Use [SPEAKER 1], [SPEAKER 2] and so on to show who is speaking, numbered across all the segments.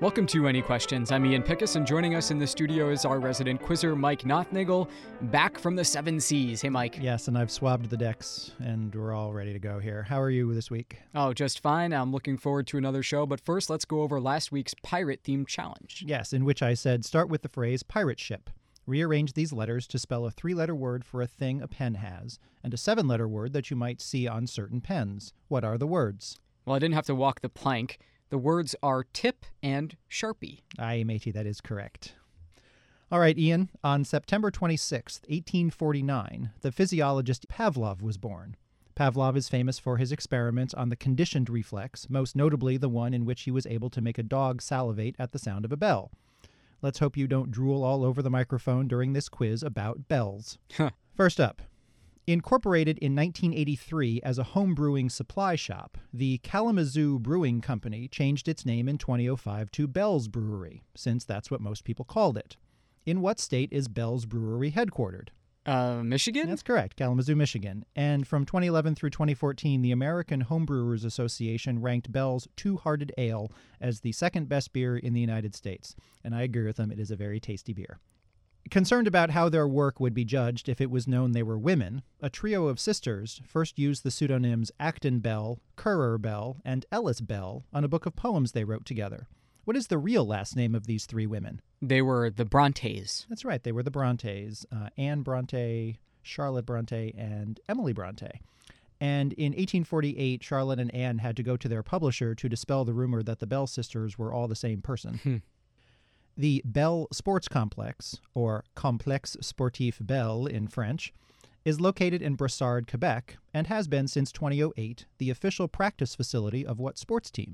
[SPEAKER 1] Welcome to Any Questions. I'm Ian Pickus, and joining us in the studio is our resident quizzer, Mike Nothnagel, back from the Seven Seas. Hey, Mike.
[SPEAKER 2] Yes, and I've swabbed the decks, and we're all ready to go here. How are you this week?
[SPEAKER 1] Oh, just fine. I'm looking forward to another show, but first, let's go over last week's pirate-themed challenge.
[SPEAKER 2] Yes, in which I said, start with the phrase pirate ship. Rearrange these letters to spell a 3-letter word for a thing a pen has, and a 7-letter word that you might see on certain pens. What are the words?
[SPEAKER 1] Well, I didn't have to walk the plank. The words are tip and Sharpie.
[SPEAKER 2] Aye, matey, that is correct. All right, Ian. On September 26th, 1849, the physiologist Pavlov was born. Pavlov is famous for his experiments on the conditioned reflex, most notably the one in which he was able to make a dog salivate at the sound of a bell. Let's hope you don't drool all over the microphone during this quiz about bells. First up. Incorporated in 1983 as a home brewing supply shop, the Kalamazoo Brewing Company changed its name in 2005 to Bell's Brewery, since that's what most people called it. In what state is Bell's Brewery headquartered?
[SPEAKER 1] Michigan?
[SPEAKER 2] That's correct, Kalamazoo, Michigan. And from 2011 through 2014, the American Homebrewers Association ranked Bell's Two-Hearted Ale as the second best beer in the United States. And I agree with them, it is a very tasty beer. Concerned about how their work would be judged if it was known they were women, a trio of sisters first used the pseudonyms Acton Bell, Currer Bell, and Ellis Bell on a book of poems they wrote together. What is the real last name of these three women?
[SPEAKER 1] They were the Brontes.
[SPEAKER 2] That's right, they were the Brontes. Anne Bronte, Charlotte Bronte, and Emily Bronte. And in 1848, Charlotte and Anne had to go to their publisher to dispel the rumor that the Bell sisters were all the same person. The Bell Sports Complex, or Complexe Sportif Bell in French, is located in Brossard, Quebec, and has been since 2008 the official practice facility of what sports team?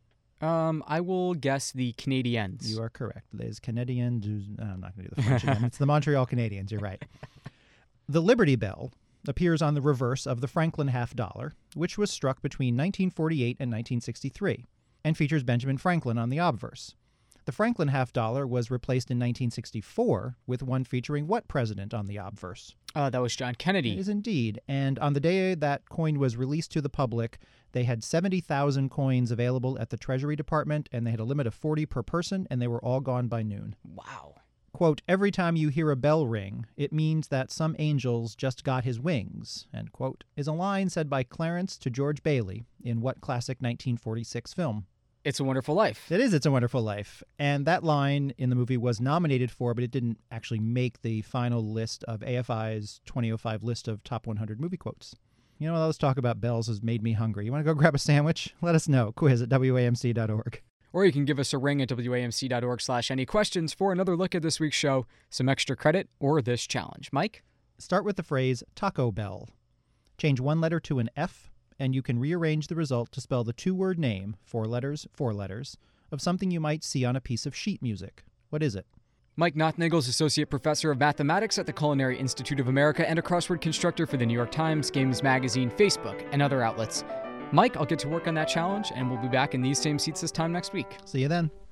[SPEAKER 1] I will guess the Canadiens.
[SPEAKER 2] You are correct. Les Canadiens. I'm not going to do the French again. It's the Montreal Canadiens. You're right. The Liberty Bell appears on the reverse of the Franklin $50, which was struck between 1948 and 1963, and features Benjamin Franklin on the obverse. The Franklin $50 was replaced in 1964 with one featuring what president on the obverse?
[SPEAKER 1] That was John Kennedy.
[SPEAKER 2] It is indeed. And on the day that coin was released to the public, they had 70,000 coins available at the Treasury Department, and they had a limit of 40 per person, and they were all gone by noon.
[SPEAKER 1] Wow.
[SPEAKER 2] Quote, every time you hear a bell ring, it means that some angels just got his wings, end quote, is a line said by Clarence to George Bailey in what classic 1946 film?
[SPEAKER 1] It's a Wonderful Life.
[SPEAKER 2] It is It's a Wonderful Life. And that line in the movie was nominated for, but it didn't actually make the final list of AFI's 2005 list of top 100 movie quotes. You know, all this talk about bells has made me hungry. You want to go grab a sandwich? Let us know. Quiz at WAMC.org.
[SPEAKER 1] Or you can give us a ring at WAMC.org/anyquestions for another look at this week's show, some extra credit, or this challenge. Mike?
[SPEAKER 2] Start with the phrase Taco Bell. Change one letter to an F, and you can rearrange the result to spell the two-word name, 4 letters, of something you might see on a piece of sheet music. What is it?
[SPEAKER 1] Mike Nothnagel is Associate Professor of Mathematics at the Culinary Institute of America and a crossword constructor for the New York Times, Games Magazine, Facebook, and other outlets. Mike, I'll get to work on that challenge, and we'll be back in these same seats this time next week.
[SPEAKER 2] See you then.